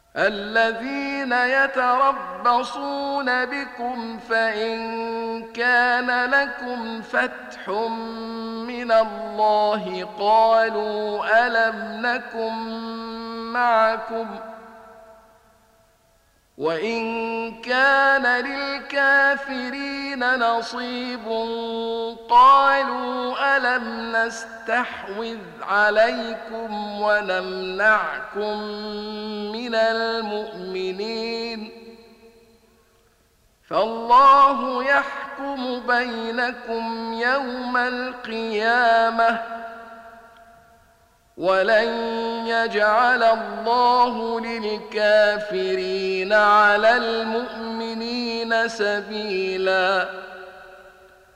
الذين يتربصون بكم فإن كان لكم فتح من الله قالوا ألم نكن معكم وإن كان للكافرين نصيب قالوا ألم نستحوذ عليكم ونمنعكم من المؤمنين فالله يحكم بينكم يوم القيامة ولن يجعل الله للكافرين على المؤمنين سبيلاً